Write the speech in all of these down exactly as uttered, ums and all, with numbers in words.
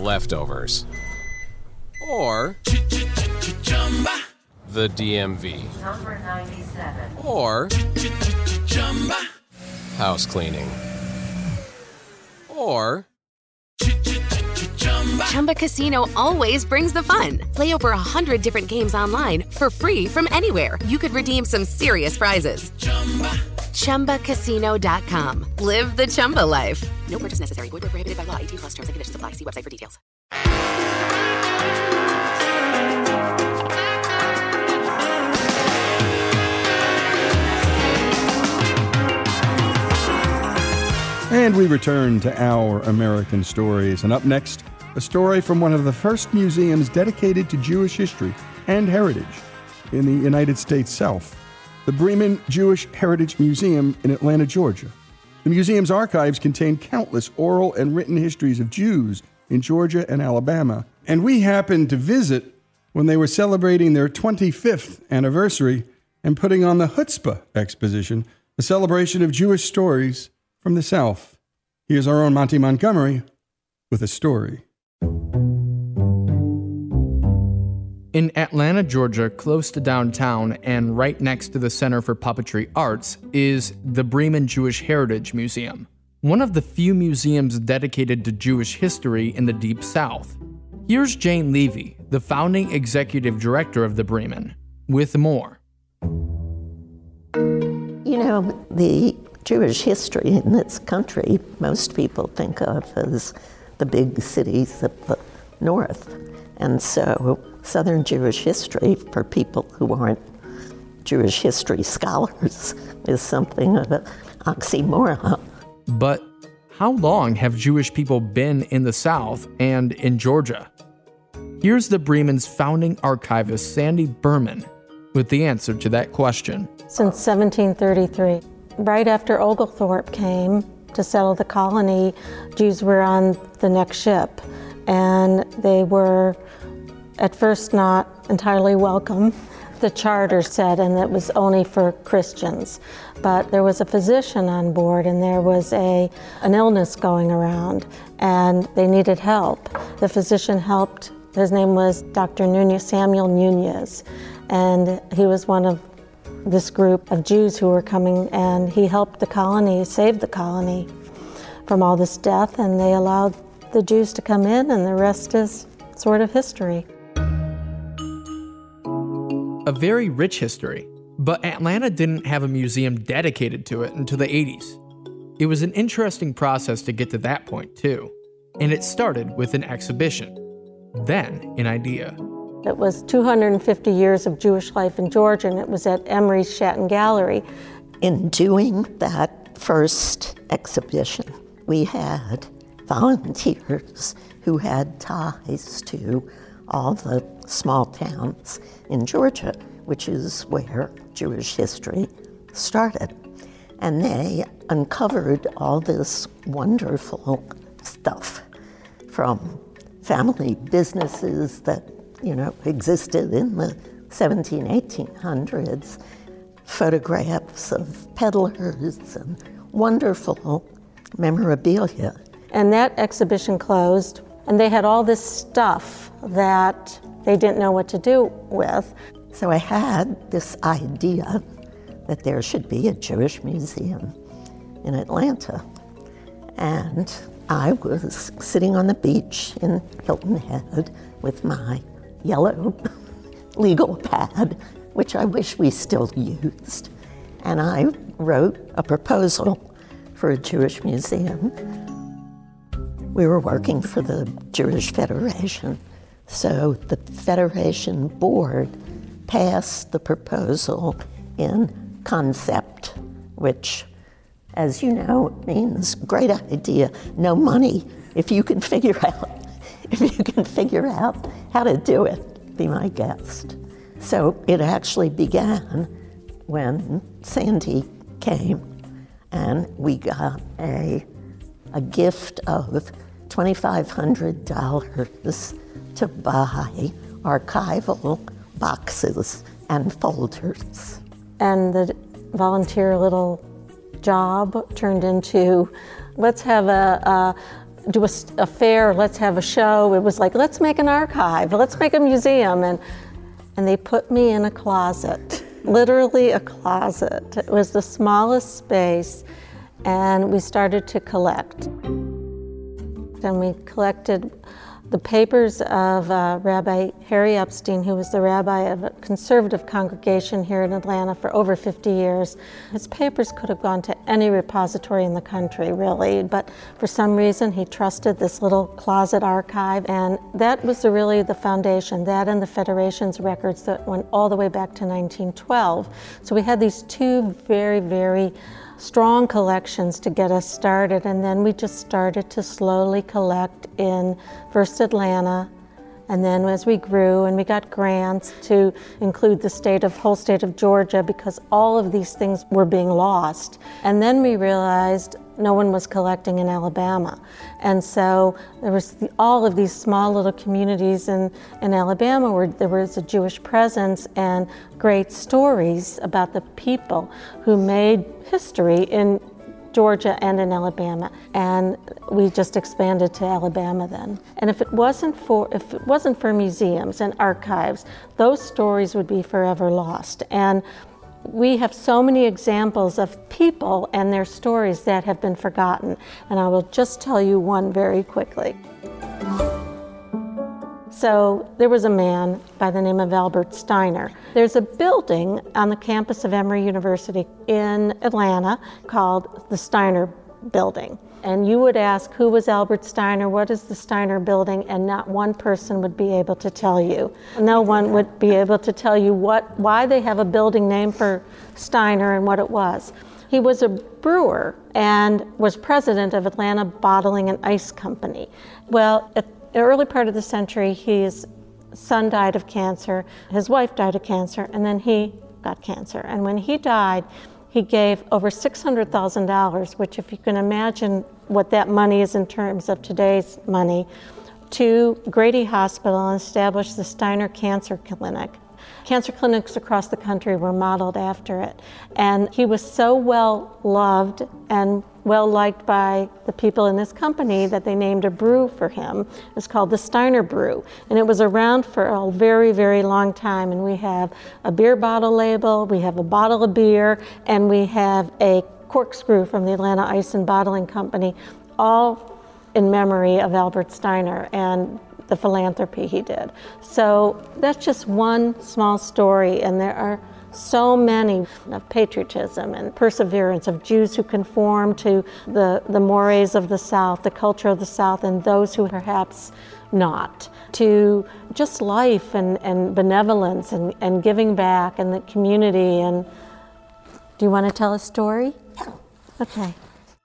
leftovers. Or the D M V. Number ninety-seven. Or house cleaning. Or Chumba Casino always brings the fun. Play over a hundred different games online for free from anywhere. You could redeem some serious prizes. Chumba Casino dot com. Live the Chumba life. No purchase necessary. Void where prohibited by law. eighteen plus terms and conditions apply. See website for details. And we return to Our American Stories. And up next, a story from one of the first museums dedicated to Jewish history and heritage in the United States South, the Bremen Jewish Heritage Museum in Atlanta, Georgia. The museum's archives contain countless oral and written histories of Jews in Georgia and Alabama. And we happened to visit when they were celebrating their twenty-fifth anniversary and putting on the Chutzpah Exposition, a celebration of Jewish stories from the South. Here's our own Monty Montgomery with a story. In Atlanta, Georgia, close to downtown and right next to the Center for Puppetry Arts, is the Bremen Jewish Heritage Museum, one of the few museums dedicated to Jewish history in the Deep South. Here's Jane Levy, the founding executive director of the Bremen, with more. You know, the Jewish history in this country, most people think of as the big cities of the north. And so Southern Jewish history, for people who aren't Jewish history scholars, is something of an oxymoron. But how long have Jewish people been in the South and in Georgia? Here's the Bremen's founding archivist, Sandy Berman, with the answer to that question. Since seventeen thirty-three. Right after Oglethorpe came to settle the colony, Jews were on the next ship, and they were at first not entirely welcome. The charter said, and it was only for Christians. But there was a physician on board, and there was a an illness going around, and they needed help. The physician helped. His name was Doctor Nunez, Samuel Nunez, and he was one of this group of Jews who were coming, and he helped the colony, saved the colony from all this death, and they allowed the Jews to come in, and the rest is sort of history. A very rich history, but Atlanta didn't have a museum dedicated to it until the eighties. It was an interesting process to get to that point, too, and it started with an exhibition, then an idea. It was two hundred fifty years of Jewish life in Georgia, and it was at Emory's Shatton Gallery. In doing that first exhibition, we had volunteers who had ties to all the small towns in Georgia, which is where Jewish history started. And they uncovered all this wonderful stuff from family businesses that you know, existed in the seventeen, eighteen hundreds, photographs of peddlers and wonderful memorabilia. And that exhibition closed, and they had all this stuff that they didn't know what to do with. So I had this idea that there should be a Jewish museum in Atlanta. And I was sitting on the beach in Hilton Head with my yellow legal pad, which I wish we still used. And I wrote a proposal for a Jewish museum. We were working for the Jewish Federation, so the Federation board passed the proposal in concept, which, as you know, means great idea, no money. If you can figure out If you can figure out how to do it, be my guest. So it actually began when Sandy came, and we got a, a gift of twenty-five hundred dollars to buy archival boxes and folders. And the volunteer little job turned into, let's have a, a do a, a fair, let's have a show. It was like, let's make an archive, let's make a museum. And, and they put me in a closet, literally a closet. It was the smallest space, and we started to collect. And we collected the papers of uh, Rabbi Harry Epstein, who was the rabbi of a conservative congregation here in Atlanta for over fifty years. His papers could have gone to any repository in the country, really, but for some reason he trusted this little closet archive, and that was the, really the foundation, that and the Federation's records that went all the way back to nineteen twelve. So we had these two very, very strong collections to get us started, and then we just started to slowly collect in first Atlanta, and then as we grew and we got grants to include the state of whole state of Georgia, because all of these things were being lost. And then we realized no one was collecting in Alabama. And so there was the, all of these small little communities in, in Alabama where there was a Jewish presence and great stories about the people who made history in Georgia and in Alabama. And we just expanded to Alabama then. And if it wasn't for, if it wasn't for museums and archives, those stories would be forever lost. And we have so many examples of people and their stories that have been forgotten, and I will just tell you one very quickly. So there was a man by the name of Albert Steiner. There's a building on the campus of Emory University in Atlanta called the Steiner Building. And you would ask, who was Albert Steiner? What is the Steiner Building? And not one person would be able to tell you. No one would be able to tell you what, why they have a building named for Steiner and what it was. He was a brewer and was president of Atlanta Bottling and Ice Company. Well, at the early part of the century, his son died of cancer, his wife died of cancer, and then he got cancer. And when he died, he gave over six hundred thousand dollars, which if you can imagine what that money is in terms of today's money, to Grady Hospital and established the Steiner Cancer Clinic. Cancer clinics across the country were modeled after it. And he was so well loved and well liked by the people in this company that they named a brew for him. It's called the Steiner Brew. And it was around for a very, very long time. And we have a beer bottle label, we have a bottle of beer, and we have a corkscrew from the Atlanta Ice and Bottling Company, all in memory of Albert Steiner and the philanthropy he did. So that's just one small story, and there are so many of patriotism and perseverance of Jews who conform to the, the mores of the South, the culture of the South, and those who perhaps not, to just life and, and benevolence and, and giving back and the community. And do you want to tell a story? Yeah. Okay.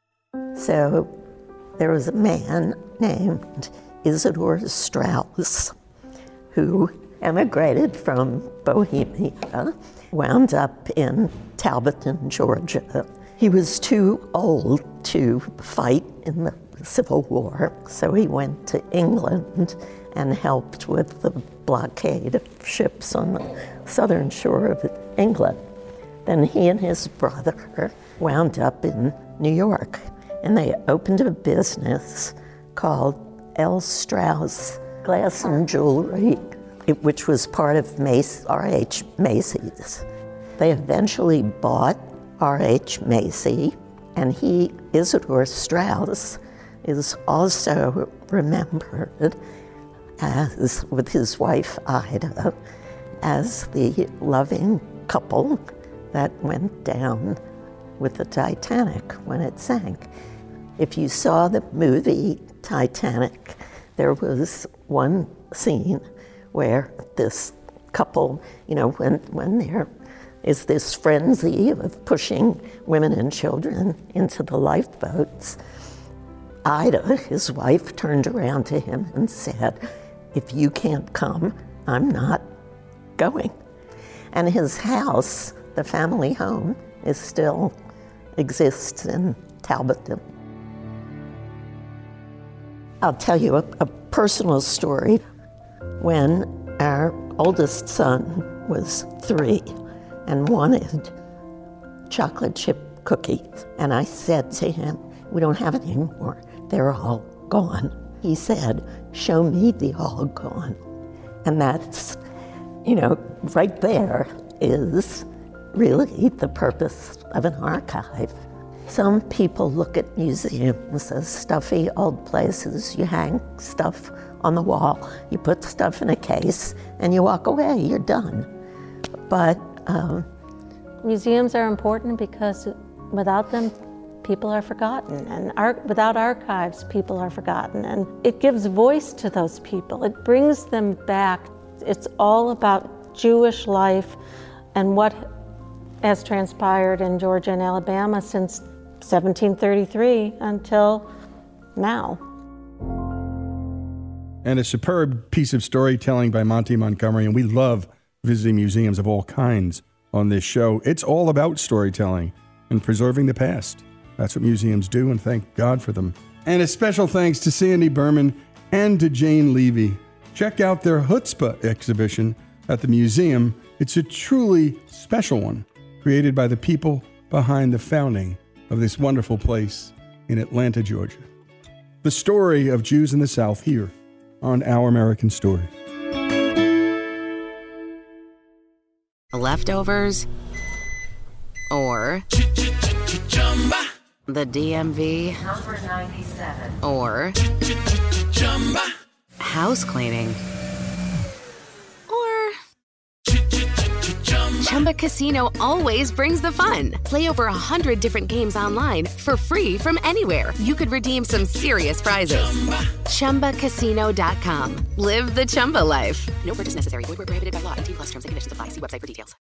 So there was a man named Isidor Straus who emigrated from Bohemia, wound up in Talbotton, Georgia. He was too old to fight in the Civil War, so he went to England and helped with the blockade of ships on the southern shore of England. Then he and his brother wound up in New York, and they opened a business called L. Straus Glass and Jewelry, which was part of Mace, R H Macy's. They eventually bought R H Macy, and he, Isidor Straus, is also remembered as, with his wife Ida, as the loving couple that went down with the Titanic when it sank. If you saw the movie Titanic, there was one scene where this couple, you know, when, when there is this frenzy of pushing women and children into the lifeboats, Ida, his wife, turned around to him and said, "If you can't come, I'm not going." And his house, the family home, is still exists in Talbotton. I'll tell you a, a personal story. When our oldest son was three and wanted chocolate chip cookies, and I said to him, "We don't have any more. They're all gone. He said, show me the all gone. And that's, you know, right there is really the purpose of an archive. Some people look at museums as stuffy old places. You hang stuff on the wall, you put stuff in a case, and you walk away, you're done. But um, museums are important because without them, people are forgotten, and ar- without archives, people are forgotten. And it gives voice to those people. It brings them back. It's all about Jewish life and what has transpired in Georgia and Alabama since seventeen thirty-three until now. And a superb piece of storytelling by Monty Montgomery, and we love visiting museums of all kinds on this show. It's all about storytelling and preserving the past. That's what museums do, and thank God for them. And a special thanks to Sandy Berman and to Jane Levy. Check out their Chutzpah exhibition at the museum. It's a truly special one, created by the people behind the founding of this wonderful place in Atlanta, Georgia. The story of Jews in the South here on Our American Stories. Leftovers or the D M V Number ninety-seven. or house cleaning or Chumba Casino always brings the fun. Play over a hundred different games online for free from anywhere. You could redeem some serious prizes. Chumba Casino dot com. Live the Chumba life. No purchase necessary. Void where prohibited by law. eighteen plus terms and conditions apply. See website for details.